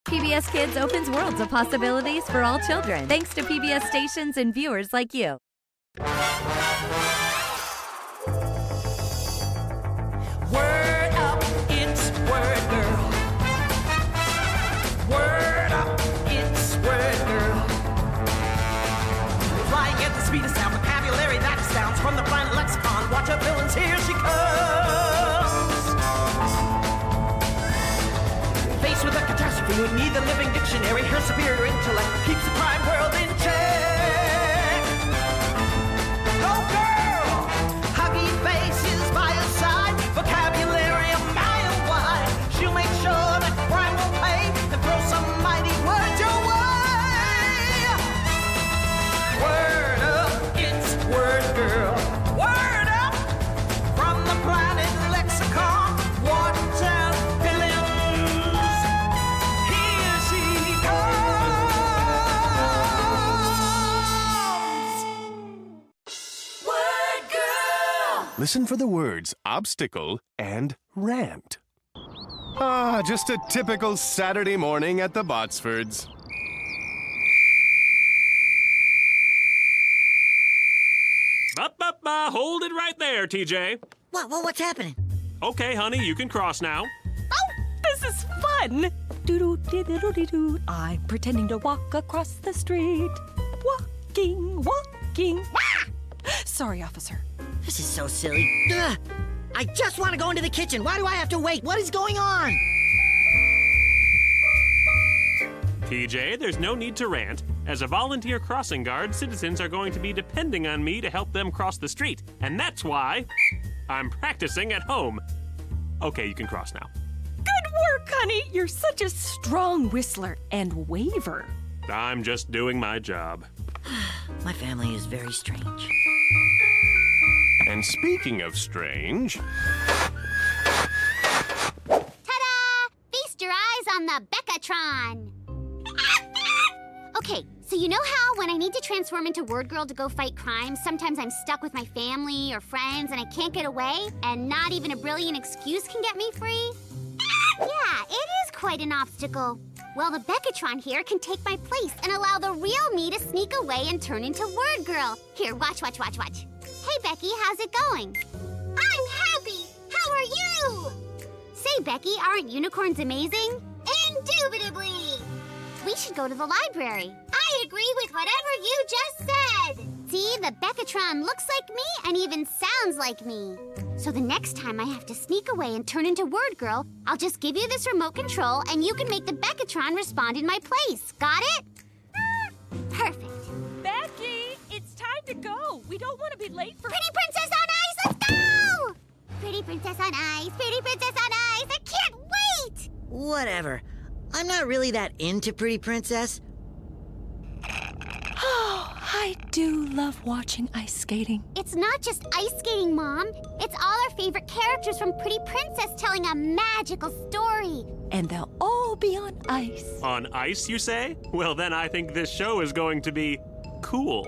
PBS Kids opens worlds of possibilities for all children, thanks to PBS stations and viewers like you. Word up, it's Word Girl. Word up, it's Word Girl. Flying at the speed of sound, vocabulary that astounds from the planet lexicon. Watch her villains, here she comes. Faced with a catastrophe, we need the living dictionary. Her superior intellect keeps the crime world in check. Go girl! Huggy faces by her side, vocabulary a mile wide. She'll make sure that crime will pay and throw some mighty words your way. Word up, it's Word Girl. Word up from the planet lexicon. Watch out, villains. Here she comes. Word Girl. Listen for the words obstacle and rant. Ah, just a typical Saturday morning at the Botsfords. Hold it right there, TJ. What's happening? Okay, honey, you can cross now. Oh, this is fun! Doo-doo-dee-doo-dee-doo. I'm pretending to walk across the street. Walking. Ah! Sorry, officer. This is so silly. Ugh. I just want to go into the kitchen. Why do I have to wait? What is going on? TJ, there's no need to rant. As a volunteer crossing guard, citizens are going to be depending on me to help them cross the street. And that's why I'm practicing at home. Okay, you can cross now. Good work, honey. You're such a strong whistler and waver. I'm just doing my job. My family is very strange. And speaking of strange, Ta-da! Feast your eyes on the Beccatron. Okay, so you know how when I need to transform into Word Girl to go fight crime, sometimes I'm stuck with my family or friends and I can't get away, and not even a brilliant excuse can get me free? Yeah, it is quite an obstacle. Well, the Beccatron here can take my place and allow the real me to sneak away and turn into Word Girl. Here, watch. Hey, Becky, how's it going? I'm happy. How are you? Say, Becky, aren't unicorns amazing? Indubitably. We should go to the library. I agree with whatever you just said. See, the Beccatron looks like me and even sounds like me. So the next time I have to sneak away and turn into Word Girl, I'll just give you this remote control and you can make the Beccatron respond in my place. Got it? Perfect. Becky, it's time to go. We don't want to be late for... Pretty Princess on Ice, let's go! Pretty Princess on Ice, Pretty Princess on Ice, I can't wait! Whatever. I'm not really that into Pretty Princess. Oh, I do love watching ice skating. It's not just ice skating, Mom. It's all our favorite characters from Pretty Princess telling a magical story. And they'll all be on ice. On ice, you say? Well, then I think this show is going to be cool.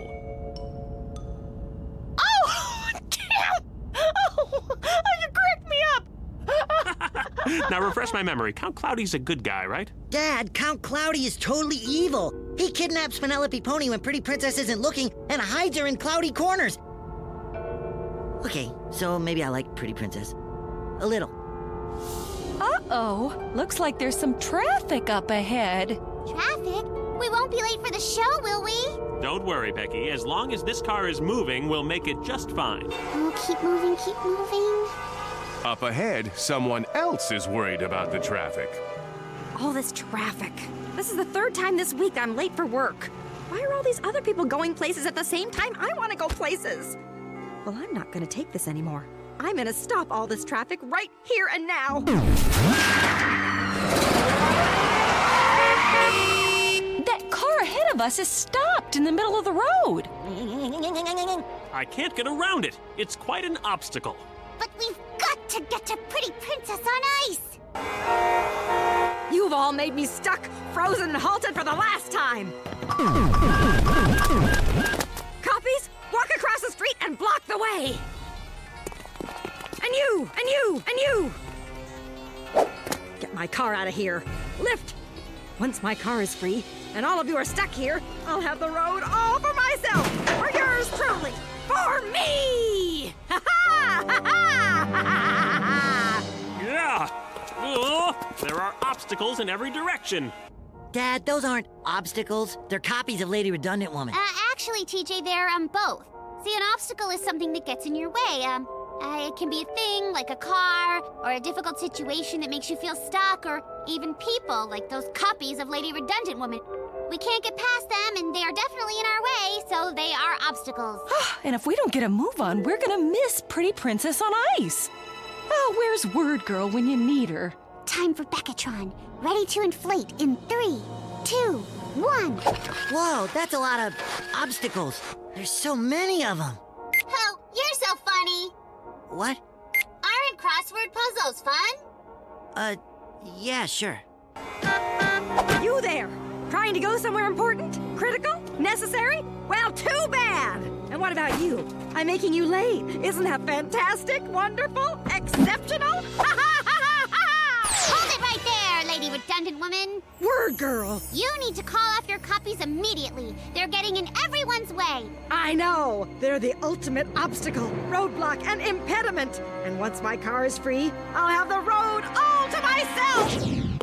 Oh, damn! Oh, you cracked me up! Now, refresh my memory. Count Cloudy's a good guy, right? Dad, Count Cloudy is totally evil. He kidnaps Penelope Pony when Pretty Princess isn't looking and hides her in cloudy corners. Okay, so maybe I like Pretty Princess. A little. Uh-oh. Looks like there's some traffic up ahead. Traffic? We won't be late for the show, will we? Don't worry, Becky. As long as this car is moving, we'll make it just fine. Oh, keep moving. up ahead, someone else is worried about the traffic. All this traffic. This is the third time this week I'm late for work. Why are all these other people going places at the same time I want to go places? Well, I'm not going to take this anymore. I'm going to stop all this traffic right here and now. That car ahead of us is stopped in the middle of the road. I can't get around it. It's quite an obstacle. But we've got to get to Pretty Princess on Ice. You've all made me stuck, frozen, and halted for the last time. Copies, walk across the street and block the way. And you, and you, and you. Get my car out of here. Lift. Once my car is free, and all of you are stuck here, I'll have the road all for myself! For yours truly! For me! Yeah! Ugh, there are obstacles in every direction. Dad, those aren't obstacles. They're copies of Lady Redundant Woman. Actually, TJ, they're both. See, an obstacle is something that gets in your way. It can be a thing, like a car, or a difficult situation that makes you feel stuck, or even people, like those copies of Lady Redundant Woman. We can't get past them, and they are definitely in our way, so they are obstacles. And if we don't get a move on, we're gonna miss Pretty Princess on Ice. Oh, where's Word Girl when you need her? Time for Beckatron. Ready to inflate in 3, 2, 1. Whoa, that's a lot of obstacles. There's so many of them. Oh, you're so funny. What? Aren't crossword puzzles fun? Yeah, sure. You there! Trying to go somewhere important? Critical? Necessary? Well, too bad! And what about you? I'm making you late. Isn't that fantastic? Wonderful? Exceptional? Hold it right there, Lady Redundant Woman. Word Girl! You need to call off your copies immediately. They're getting in everyone's way. I know! They're the ultimate obstacle, roadblock, and impediment. And once my car is free, I'll have the road all to myself!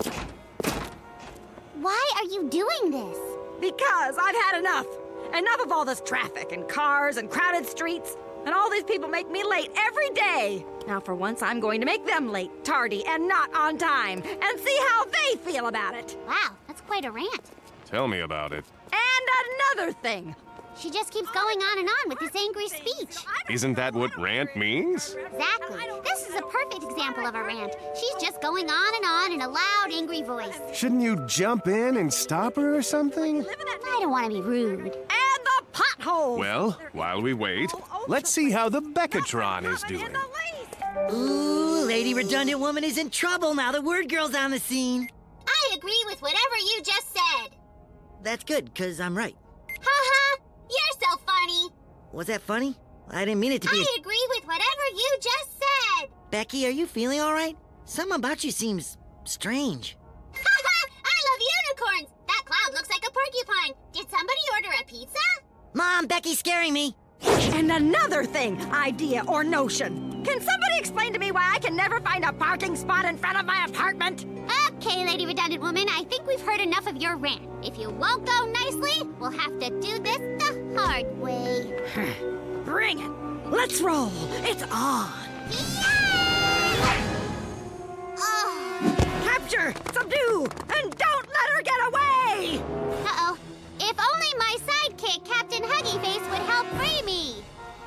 Why are you doing this? Because I've had enough. Enough of all this traffic and cars and crowded streets. And all these people make me late every day. Now, for once, I'm going to make them late, tardy, and not on time. And see how they feel about it. Wow, that's quite a rant. Tell me about it. And another thing. She just keeps going on and on with this angry speech. Isn't that what rant means? Exactly. This is a perfect example of a rant. She's just going on in a loud, angry voice. Shouldn't you jump in and stop her or something? I don't want to be rude. And the pothole. Well, while we wait, let's see how the Beckatron is doing. Ooh, Lady Redundant Woman is in trouble now that Word Girl's on the scene. I agree with whatever you just said. That's good, 'cause I'm right. Ha! You're so funny. Was that funny? I didn't mean it to be. I agree with whatever you just said. Becky, are you feeling all right? Something about you seems strange. I love unicorns. That cloud looks like a porcupine. Did somebody order a pizza? Mom, Becky's scaring me. And another thing, idea or notion. Can somebody explain to me why I can never find a parking spot in front of my apartment? Okay, Lady Redundant Woman, I think we've heard enough of your rant. If you won't go nicely, we'll have to do this the hard way. Bring it. Let's roll. It's on. Yay! Oh. Capture, subdue, and don't let her get away! Uh-oh. If only my sidekick, Captain Huggy Face, would help free me.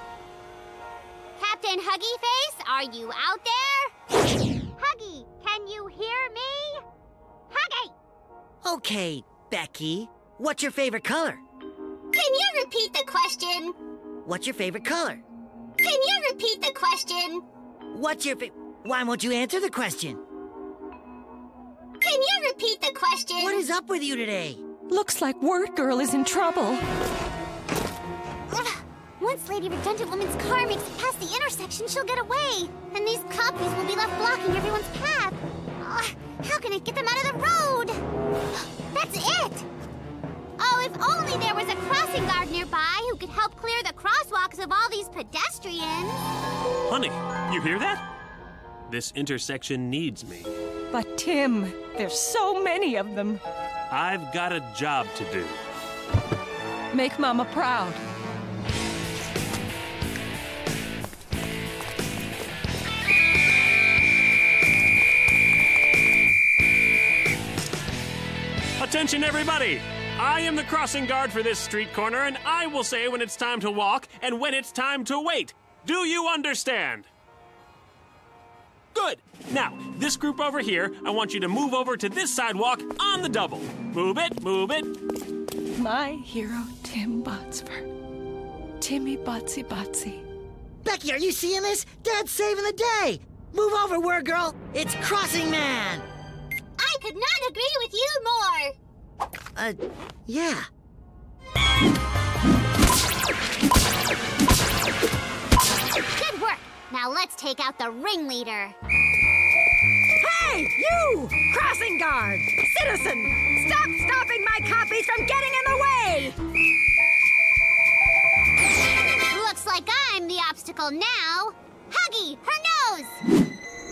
Captain Huggy Face, are you out there? Huggy, can you hear me? Huggy! Okay, Becky. What's your favorite color? Can you repeat the question? What's your favorite color? Can you repeat the question? What's your Why won't you answer the question? Can you repeat the question? What is up with you today? Looks like Word Girl is in trouble. Once Lady Redundant Woman's car makes it past the intersection, she'll get away. And these copies will be left blocking everyone's path. How can I get them out of the road? That's it! Oh, if only there was a crossing guard nearby who could help clear the crosswalks of all these pedestrians. Honey, you hear that? This intersection needs me. But Tim, there's so many of them. I've got a job to do. Make Mama proud. Attention, everybody! I am the crossing guard for this street corner, and I will say when it's time to walk and when it's time to wait. Do you understand? Good. Now, this group over here, I want you to move over to this sidewalk on the double. Move it, move it. My hero, Tim Botsford. Timmy Botsy Botsy. Becky, are you seeing this? Dad's saving the day. Move over, Word Girl. It's Crossing Man. I could not agree with you more. Yeah. Good work. Now let's take out the ringleader. Hey, you! Crossing guard! Citizen! Stop stopping my copies from getting in the way! Looks like I'm the obstacle now. Huggy, her nose!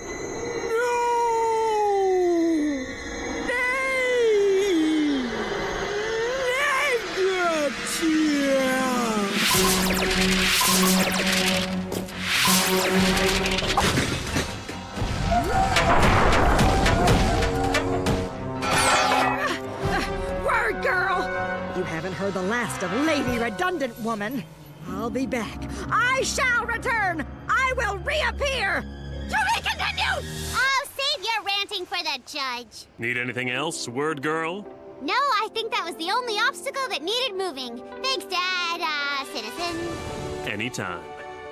Word girl! You haven't heard the last of Lady Redundant Woman. I'll be back. I shall return! I will reappear! To be continued! Oh, save your ranting for the judge. Need anything else, Word Girl? No, I think that was the only obstacle that needed moving. Thanks, Dad, citizen. Anytime.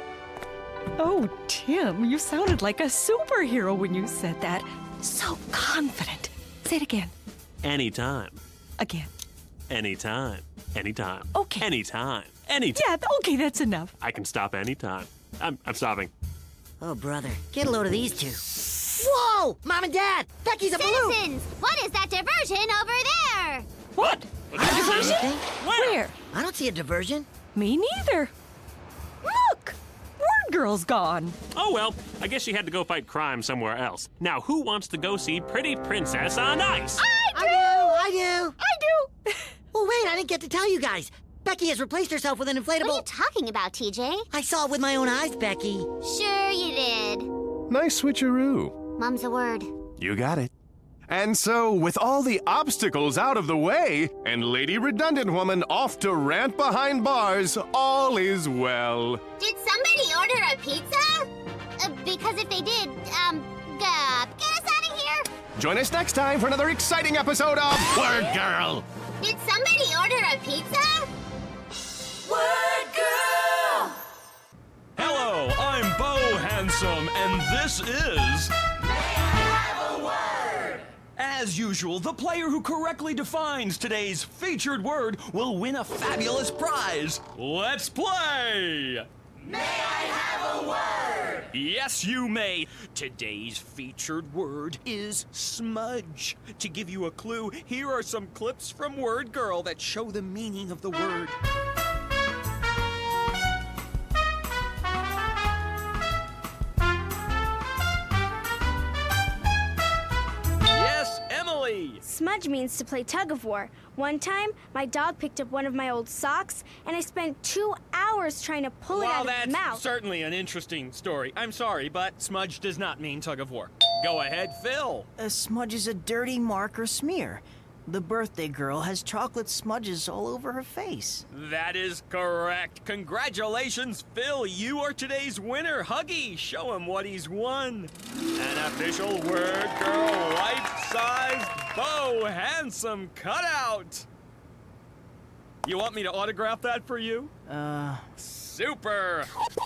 Oh, Tim, you sounded like a superhero when you said that. So confident. Say it again. Anytime. Again. Anytime. Anytime. Okay. Anytime. Anytime. Yeah, okay, that's enough. I can stop anytime. I'm stopping. Oh, brother, get a load of these two. Whoa! Mom and Dad! Becky's a balloon! Citizens, what is that diversion over there? What? I don't see anything. Where? I don't see a diversion. Me neither. Look! Word Girl's gone. Oh, well, I guess she had to go fight crime somewhere else. Now, who wants to go see Pretty Princess on Ice? I do! I do. Oh, wait, I didn't get to tell you guys. Becky has replaced herself with an inflatable... What are you talking about, TJ? I saw it with my own eyes, Becky. Sure you did. Nice switcheroo. Mum's a word. You got it. And so, with all the obstacles out of the way, and Lady Redundant Woman off to rant behind bars, all is well. Did somebody order a pizza? Because if they did, get us out of here. Join us next time for another exciting episode of Word Girl. Did somebody order a pizza? Word Girl! Hello, I'm Bo Handsome, and this is... May I have a word? As usual, the player who correctly defines today's featured word will win a fabulous prize. Let's play! May I have a word? Yes, you may. Today's featured word is smudge. To give you a clue, here are some clips from Word Girl that show the meaning of the word. Yes, Emily! Smudge means to play tug of war. One time, my dog picked up one of my old socks, and I spent 2 hours trying to pull it out of his mouth. Certainly an interesting story. I'm sorry, but smudge does not mean tug of war. Go ahead, Phil. A smudge is a dirty mark or smear. The birthday girl has chocolate smudges all over her face. That is correct. Congratulations, Phil. You are today's winner. Huggy, show him what he's won. An official Word Girl life-sized Bo Handsome cutout. You want me to autograph that for you? Super.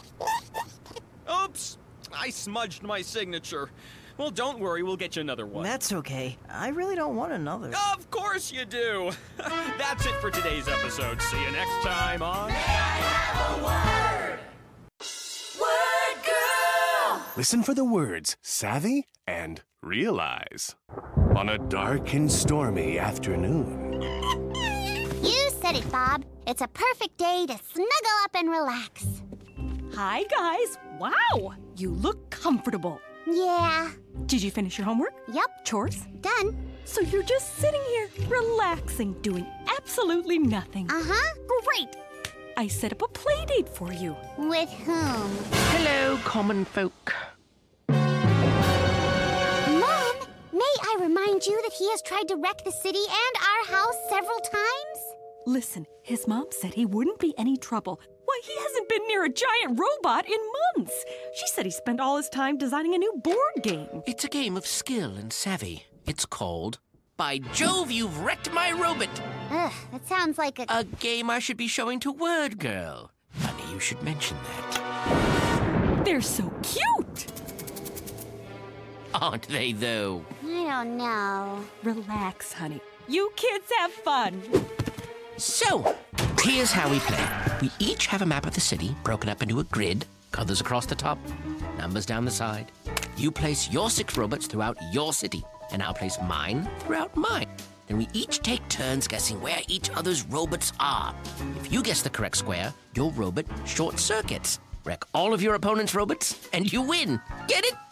Oops, I smudged my signature. Well, don't worry, we'll get you another one. That's okay. I really don't want another. Of course you do. That's it for today's episode. See you next time on... May I have a word? Word Girl! Listen for the words savvy and realize. On a dark and stormy afternoon. You said it, Bob. It's a perfect day to snuggle up and relax. Hi, guys. Wow, you look comfortable. Yeah. Did you finish your homework? Yep. Chores? Done. So you're just sitting here, relaxing, doing absolutely nothing. Uh-huh. Great! I set up a play date for you. With whom? Hello, common folk. Mom, may I remind you that he has tried to wreck the city and our house several times? Listen, his mom said he wouldn't be any trouble. Why, he hasn't been near a giant robot in months. She said he spent all his time designing a new board game. It's a game of skill and savvy. It's called By Jove, You've Wrecked My Robot. Ugh, that sounds like A game I should be showing to Word Girl. Funny you should mention that. They're so cute. Aren't they, though? I don't know. Relax, honey. You kids have fun. So, here's how we play. We each have a map of the city broken up into a grid, colors across the top, numbers down the side. You place your 6 robots throughout your city, and I'll place mine throughout mine. Then we each take turns guessing where each other's robots are. If you guess the correct square, your robot short circuits. Wreck all of your opponent's robots, and you win. Get it?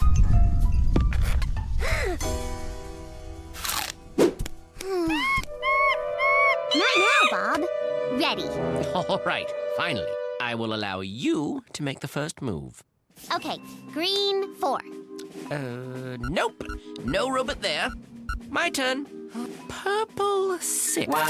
Not now, Bob. Ready. All right, finally. I will allow you to make the first move. Okay, green 4. Nope. No robot there. My turn. Purple 6. Wow,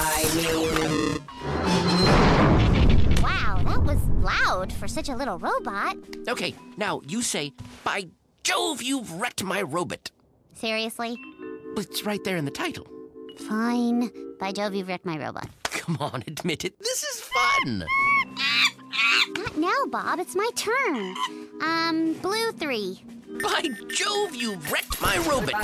that was loud for such a little robot. Okay, now you say, by Jove, you've wrecked my robot. Seriously? It's right there in the title. Fine. By Jove, you've wrecked my robot. Come on, admit it. This is fun. Not now, Bob. It's my turn. Blue 3. By Jove, you've wrecked my robot.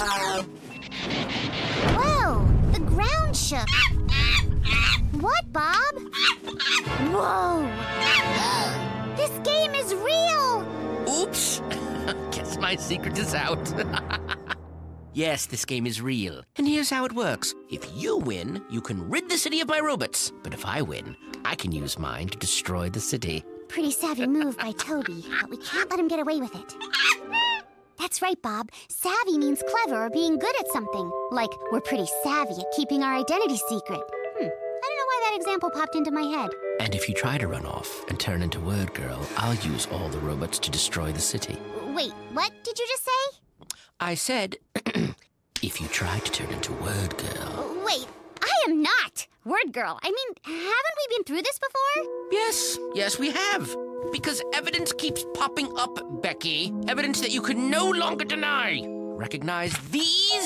Whoa, the ground shook. What, Bob? Whoa. This game is real. Oops. Guess my secret is out. Yes, this game is real. And here's how it works. If you win, you can rid the city of my robots. But if I win, I can use mine to destroy the city. Pretty savvy move by Toby, but we can't let him get away with it. That's right, Bob. Savvy means clever or being good at something. Like, we're pretty savvy at keeping our identity secret. I don't know why that example popped into my head. And if you try to run off and turn into Word Girl, I'll use all the robots to destroy the city. Wait, what did you just say? I said, if you try to turn into Word Girl. Wait, I am not Word Girl. I mean, haven't we been through this before? Yes, we have. Because evidence keeps popping up, Becky. Evidence that you can no longer deny. Recognize these?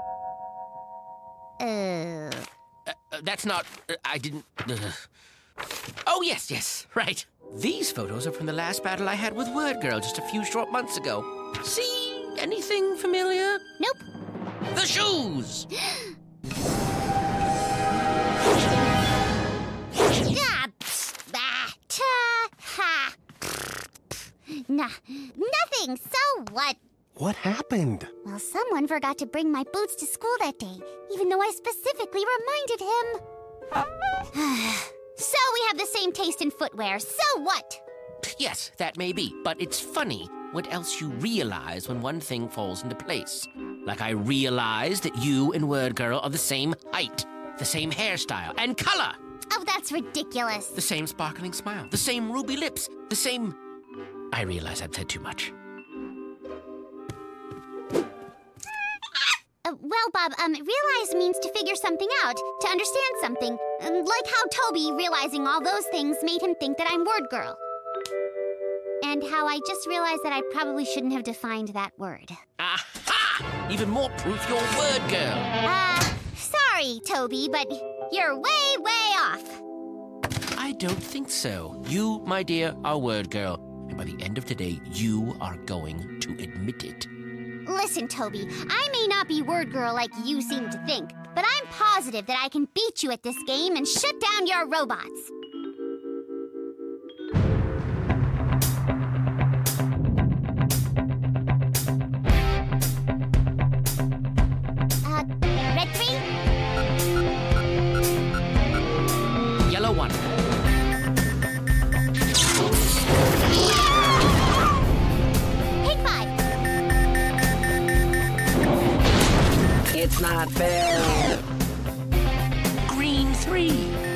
That's not... I didn't... Oh, yes, right. These photos are from the last battle I had with Word Girl just a few short months ago. See? Anything familiar? Nope. The shoes! Nah, nothing. So what? What happened? Well, someone forgot to bring my boots to school that day, even though I specifically reminded him. So we have the same taste in footwear. So what? Yes, that may be, but it's funny what else you realize when one thing falls into place. Like I realized that you and Word Girl are the same height, the same hairstyle and color. Oh, that's ridiculous. The same sparkling smile, the same ruby lips, the same... I realize I've said too much. Well, Bob, realize means to figure something out, to understand something. Like how Toby realizing all those things made him think that I'm Word Girl. And how I just realized that I probably shouldn't have defined that word. Aha! Even more proof you're Word Girl. Sorry, Toby, but you're way, way off. I don't think so. You, my dear, are Word Girl. And by the end of today, you are going to admit it. Listen, Toby, I may not be Word Girl like you seem to think, but I'm positive that I can beat you at this game and shut down your robots. Red 3? Yellow 1. Pink 5. It's not fair. Green 3.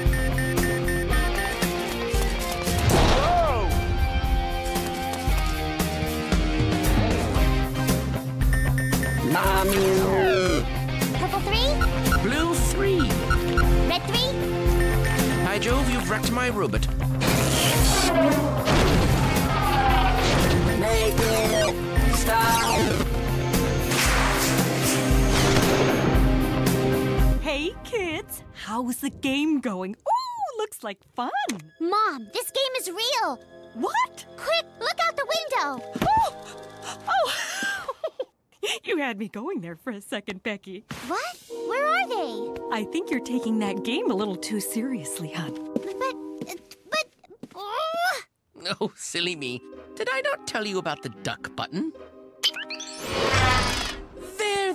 Whoa! Mommy. Purple 3? Blue 3. Red 3? By Jove, you've wrecked my robot. Make it stop. Hey, kids. How's the game going? Ooh, looks like fun. Mom, this game is real. What? Quick, look out the window. Oh! You had me going there for a second, Becky. What? Where are they? I think you're taking that game a little too seriously, hon. But... Oh, silly me. Did I not tell you about the duck button?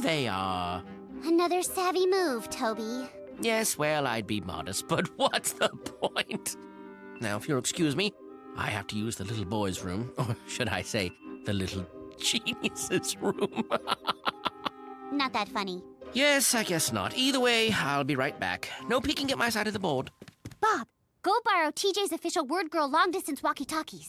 they are. Another savvy move, Toby. Yes, well, I'd be modest, but what's the point? Now, if you'll excuse me, I have to use the little boy's room. Or should I say, the little genius's room. Not that funny. Yes, I guess not. Either way, I'll be right back. No peeking at my side of the board. Bob, go borrow TJ's official Word Girl long-distance walkie-talkies.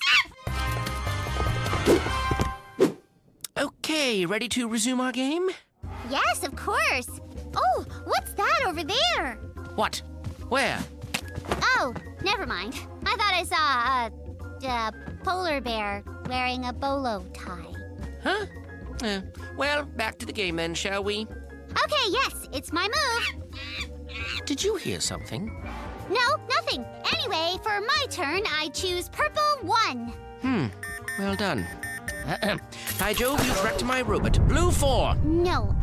Okay, ready to resume our game? Yes, of course. Oh, what's that over there? What? Where? Oh, never mind. I thought I saw a polar bear wearing a bolo tie. Huh? Well, back to the game then, shall we? Okay, yes, it's my move. Did you hear something? No, nothing. Anyway, for my turn, I choose purple 1. Well done. By Jove, you've wrecked my robot. Blue 4. No,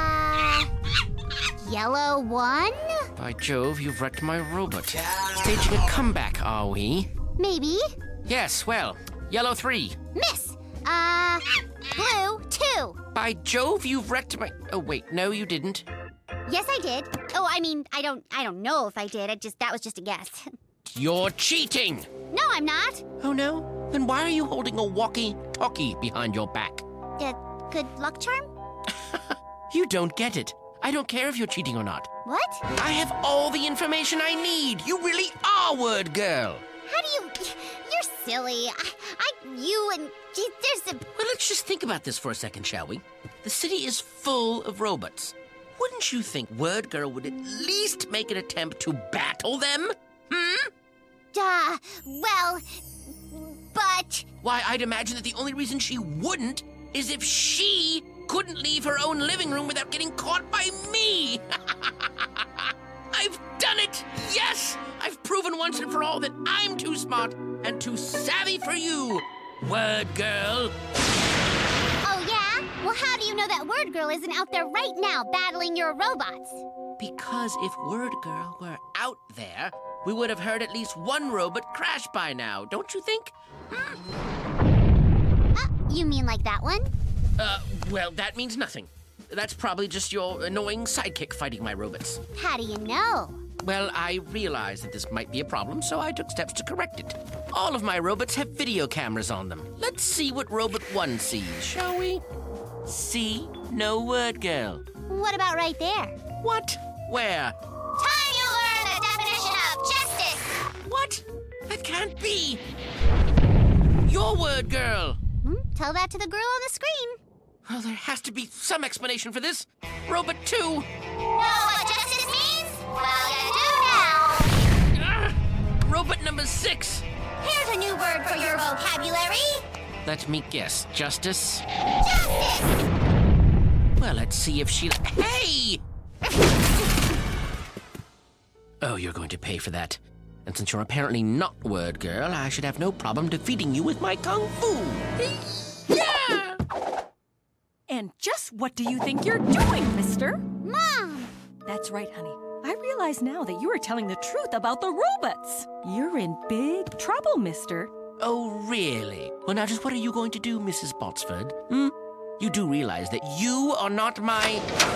yellow 1? By Jove, you've wrecked my robot. Staging a comeback, are we? Maybe. Yes, well, yellow 3. Miss. Blue 2. By Jove, you've wrecked my... Oh, wait, no, you didn't. Yes, I did. Oh, I mean, I don't know if I did. That was just a guess. You're cheating! No, I'm not. Oh, no? Then why are you holding a walkie-talkie behind your back? Good luck charm? You don't get it. I don't care if you're cheating or not. What? I have all the information I need. You really are Word Girl. How do you... You're silly. There's a... Well, let's just think about this for a second, shall we? The city is full of robots. Wouldn't you think Word Girl would at least make an attempt to battle them? Well, but... Why, I'd imagine that the only reason she wouldn't is if she couldn't leave her own living room without getting caught by me. I've done it! Yes! I've proven once and for all that I'm too smart and too savvy for you, Word Girl. Oh, yeah? Well, how do you know that Word Girl isn't out there right now battling your robots? Because if Word Girl were out there, we would have heard at least one robot crash by now, don't you think? You mean like that one? Well, that means nothing. That's probably just your annoying sidekick fighting my robots. How do you know? Well, I realized that this might be a problem, so I took steps to correct it. All of my robots have video cameras on them. Let's see what Robot 1 sees, shall we? See? No Word Girl. What about right there? What? Where? Time you learn the definition of justice! What? That can't be! Your Word Girl! Tell that to the girl on the screen. Well, there has to be some explanation for this. Robot 2! Know what justice means? Well, you do now! Robot number 6! Here's a new word for your vocabulary. Let me guess. Justice? Justice! Well, let's see if she... Hey! Oh, you're going to pay for that. And since you're apparently not Word Girl, I should have no problem defeating you with my kung fu. Yeah! And just what do you think you're doing, mister? Mom! That's right, honey. I realize now that you are telling the truth about the robots. You're in big trouble, mister. Oh, really? Well, now, just what are you going to do, Mrs. Botsford? You do realize that you are not my...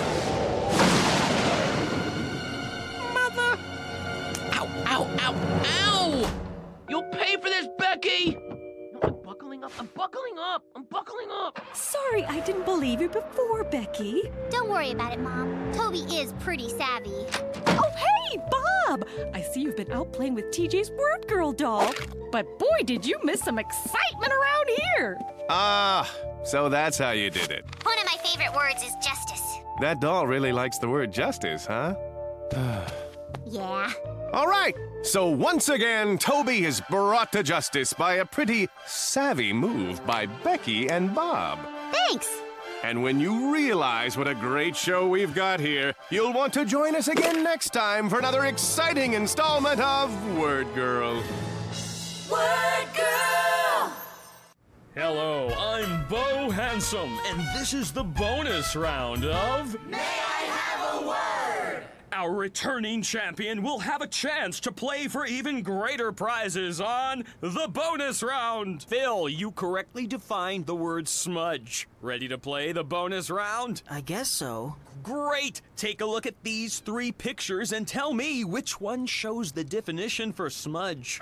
Mother! Ow, ow, ow, ow! You'll pay for this, Becky! No, I'm buckling up, I'm buckling up, I'm buckling up! Sorry, I didn't believe you before, Becky. Don't worry about it, Mom. Toby is pretty savvy. Oh, hey, Bob! I see you've been out playing with TJ's Word Girl doll. But boy, did you miss some excitement around here! So that's how you did it. One of my favorite words is justice. That doll really likes the word justice, huh? Yeah. All right, so once again, Toby is brought to justice by a pretty savvy move by Becky and Bob. Thanks. And when you realize what a great show we've got here, you'll want to join us again next time for another exciting installment of Word Girl. Word Girl! Hello, I'm Bo Handsome, and this is the bonus round of... May I have a word? Our returning champion will have a chance to play for even greater prizes on the bonus round. Phil, you correctly defined the word smudge. Ready to play the bonus round? I guess so. Great! Take a look at these 3 pictures and tell me which one shows the definition for smudge.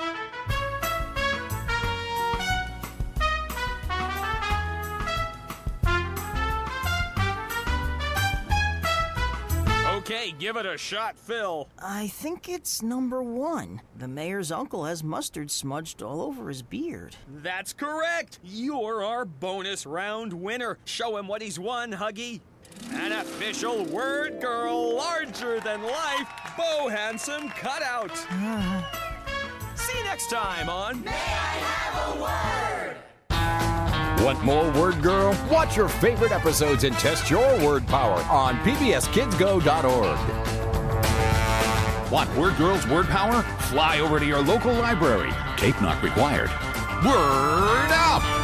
Okay, give it a shot, Phil. I think it's number 1. The mayor's uncle has mustard smudged all over his beard. That's correct. You're our bonus round winner. Show him what he's won, Huggy. An official Word Girl larger than life Bo Handsome cutout. See you next time on May I Have a Word? Want more Word Girl? Watch your favorite episodes and test your word power on pbskidsgo.org. Want Word Girl's word power? Fly over to your local library. Tape not required. Word up!